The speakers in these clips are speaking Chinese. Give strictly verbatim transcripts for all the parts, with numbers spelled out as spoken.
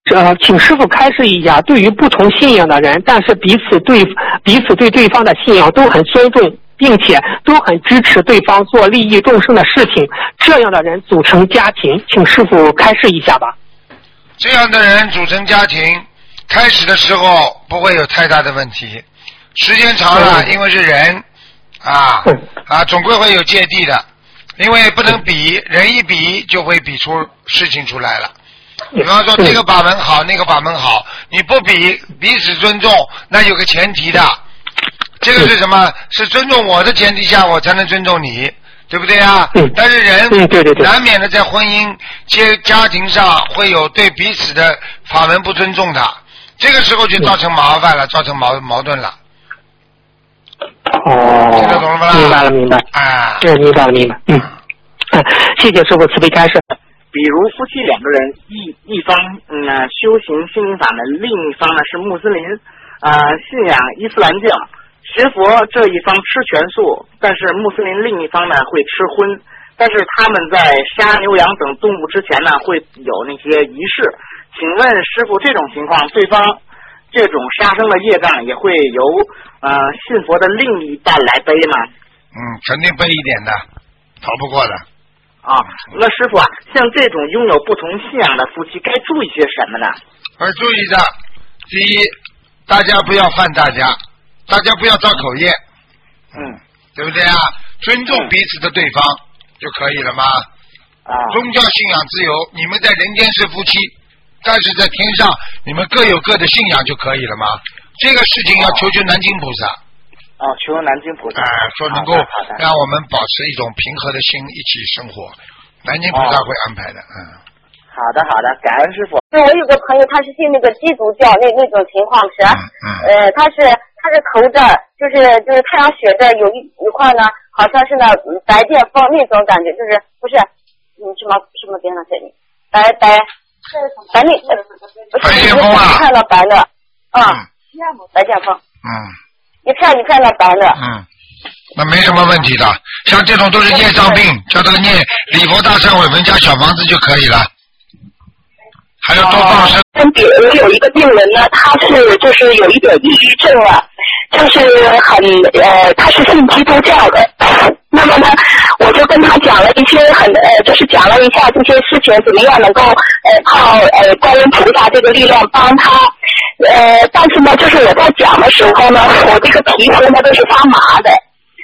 呃，请师傅开示一下，对于不同信仰的人，但是彼此对彼此对对方的信仰都很尊重，并且都很支持对方做利益众生的事情，这样的人组成家庭，请师傅开示一下吧。 这样的人组成家庭，开始的时候不会有太大的问题，时间长了，因为是人啊啊，总归会有芥蒂的，因为不能比，人一比就会比出事情出来了。比方说这个把门好，那个把门好，你不比，彼此尊重，那有个前提的，这个是什么？是尊重我的前提下，我才能尊重你，对不对啊？但是人难免的在婚姻接家庭上会有对彼此的法门不尊重的，这个时候就造成麻烦了，造成矛矛盾了。 哦， 听得懂了吗？ 明白了，明白。 啊， 对，明白了，明白。嗯，啊、谢谢师傅慈悲开示。 比如夫妻两个人，一一方嗯修行心灵法门，另一方呢是穆斯林，呃信仰伊斯兰教，学佛这一方吃全素，但是穆斯林另一方呢会吃荤，但是他们在杀牛羊等动物之前呢会有那些仪式。请问师傅，这种情况，对方这种杀生的业障也会由呃信佛的另一半来背吗？ 嗯，肯定背一点的，逃不过的。 啊，那师傅啊，像这种拥有不同信仰的夫妻，该注意些什么呢？ 要注意的，第一，大家不要犯大家，大家不要造口业， 嗯， 对不对啊？尊重彼此的对方、嗯、就可以了吗？ 啊， 宗教信仰自由，你们在人间是夫妻，但是在天上你们各有各的信仰就可以了吗？这个事情要求求南京菩萨。 哦，求南京菩萨， 哎、呃，说能够让我们保持一种平和的心，一起生活，南京菩萨会安排的，哦、嗯。 好的，好的，感恩师傅。 对，我有个朋友，他是信那个基督教，那那种情况是，嗯嗯、呃，他是他是头这儿，就是就是太阳穴这有一一块呢，好像是那白癜风那种感觉，就是不是嗯什么什么边上这里白白白那白癜风啊， 看到白的，啊、嗯，白癜风， 嗯。 一片一片的白的。 嗯，那没什么问题的。像这种都是业障病，叫他念礼佛大忏悔文加小房子就可以了。还要多放生。 嗯，比如有一个病人呢，他是就是有一点抑郁症啊，就是很呃，他是信基督教的。那么呢，我就跟他讲了一些很呃，就是讲了一下这些事情怎么样能够呃靠呃观音菩萨这个力量帮他。呃，但是呢，就是我在讲的时候呢，我这个皮肤呢都是发麻的，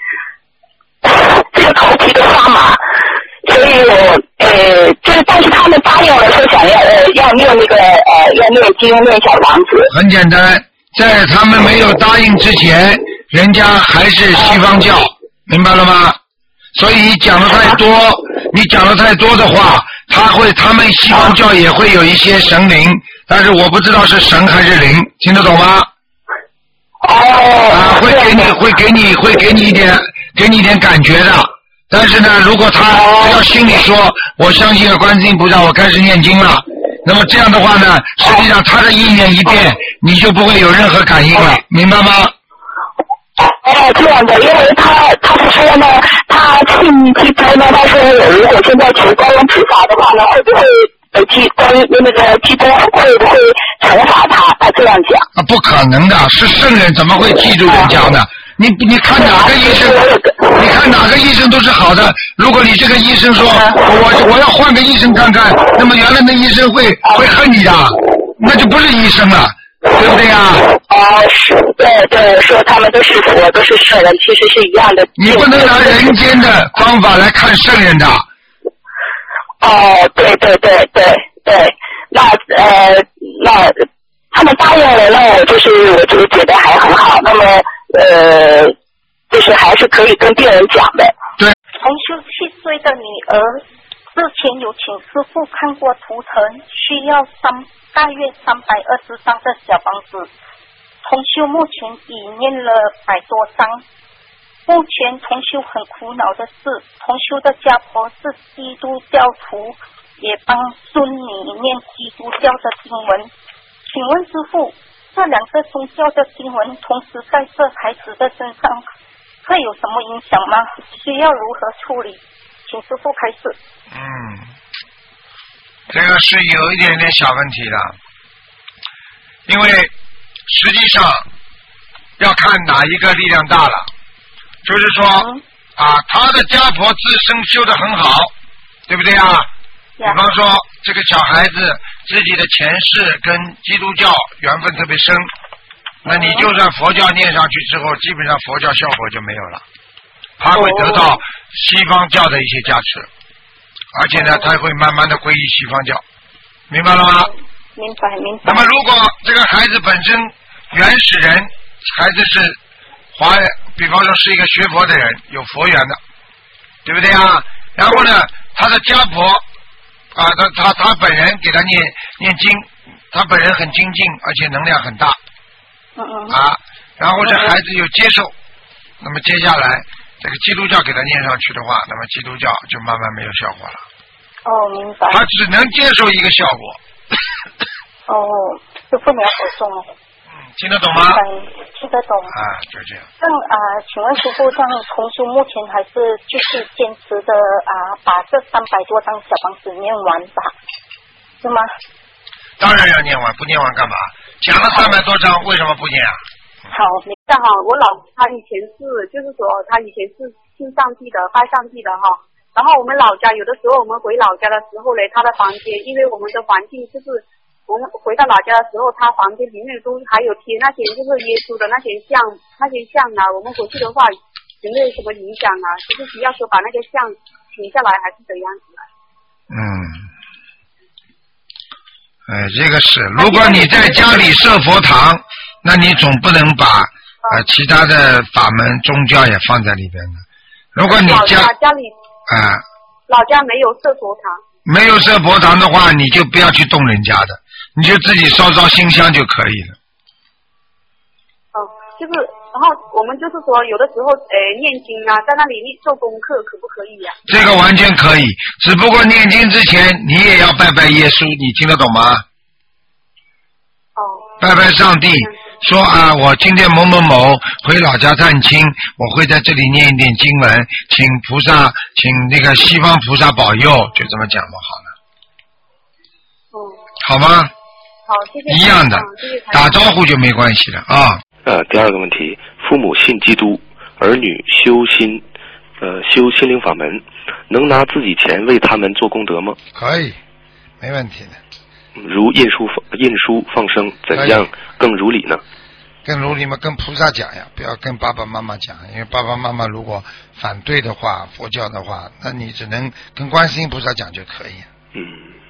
这个头皮都发麻，所以我呃，就是但是他们答应了说想要呃要念那个呃要念经念小房子。 很简单，在他们没有答应之前，人家还是西方教，明白了吗？所以你讲的太多，你讲的太多的话，他会他们西方教也会有一些神灵。但是我不知道是神还是灵，听得懂吗？ 哦。 啊，会给你，会给你，会给你一点，给你一点感觉的。但是呢，如果他只要心里说，我相信了观世音菩萨，我开始念经了，那么这样的话呢，实际上他的意念一变，你就不会有任何感应了，明白吗？ 哦，这样的，因为他他是说呢，他信基督呢，他说如果现在求观音菩萨的话呢，会不会？呃，基关于那个基督会不会惩罚他？他这样讲。 啊，不可能的，是圣人怎么会记住人家呢？你你看哪个医生？你看哪个医生都是好的。如果你这个医生说，我我要换个医生看看，那么原来的医生会会恨你的，那就不是医生了，对不对呀？ 哦，是，对对，说他们都是佛，都是圣人，其实是一样的。 你不能拿人间的方法来看圣人的。 哦，对对对对对，那呃那他们答应了，那我就是我就觉得还很好。那么呃，就是还是可以跟病人讲的。 对。 同修七岁的女儿之前有请师父看过图腾，需要三大约三百二十张的小房子。同修目前已念了百多张。目前同修很苦恼的是，同修的家婆是基督教徒，也帮孙女念基督教的经文。请问师父，这两个宗教的经文同时在这孩子的身上，会有什么影响吗？需要如何处理？请师父开示。 嗯，这个是有一点点小问题的。 因为实际上要看哪一个力量大了，就是说啊，他的家婆自身修得很好，对不对啊？比方说这个小孩子自己的前世跟基督教缘分特别深，那你就算佛教念上去之后，基本上佛教效果就没有了，他会得到西方教的一些加持，而且呢，他会慢慢的皈依西方教，明白了吗？ 明白明白。 那么如果这个孩子本身原始人，孩子是华人，比方说是一个学佛的人，有佛缘的，对不对啊？然后呢，他的家婆啊，他他他本人给他念念经，他本人很精进，而且能量很大。 嗯嗯。 啊，然后这孩子又接受，那么接下来这个基督教给他念上去的话，那么基督教就慢慢没有效果了。 哦，明白。 他只能接受一个效果。 哦，师父你要保重哦。 听得懂吗？ 听得懂。 啊，就这样。 那啊、呃，请问师父，像同修目前还是继续坚持的啊、呃，把这三百多张小房子念完吧，是吗？ 当然要念完，不念完干嘛？讲了三百多张，为什么不念啊？ 好，你这样哈，我老他以前是，就是说他以前是信上帝的，拜上帝的哈。然后我们老家有的时候我们回老家的时候呢，他的房间，因为我们的环境就是。我们回到老家的时候，他房间里面都还有贴那些就是耶稣的那些像，那些像啊，我们回去的话有没有什么影响啊？就是需要说把那个像停下来，还是怎样子啊？ 嗯，哎，这个是，如果你在家里设佛堂，那你总不能把呃其他的法门宗教也放在里边的。如果你家家里啊、呃、 老家没有设佛堂， 没有设佛堂的话，你就不要去动人家的。你就自己烧烧新香就可以了。 哦，就是，然后我们就是说，有的时候，呃，念经啊，在那里做功课，可不可以呀、啊？ 这个完全可以，只不过念经之前你也要拜拜耶稣，你听得懂吗？ 哦。 拜拜上帝，嗯、说啊，我今天某某某回老家探亲，我会在这里念一点经文，请菩萨，请那个西方菩萨保佑，就这么讲嘛，好了。 嗯。 好吗？ 好，谢谢。 一样的，打招呼就没关系了啊。 呃，第二个问题，父母信基督，儿女修心，呃，修心灵法门，能拿自己钱为他们做功德吗？ 可以，没问题的。 如印书印书放生，怎样更如理呢？ 更如理嘛，跟菩萨讲呀，不要跟爸爸妈妈讲，因为爸爸妈妈如果反对的话，佛教的话，那你只能跟观世音菩萨讲就可以。 嗯。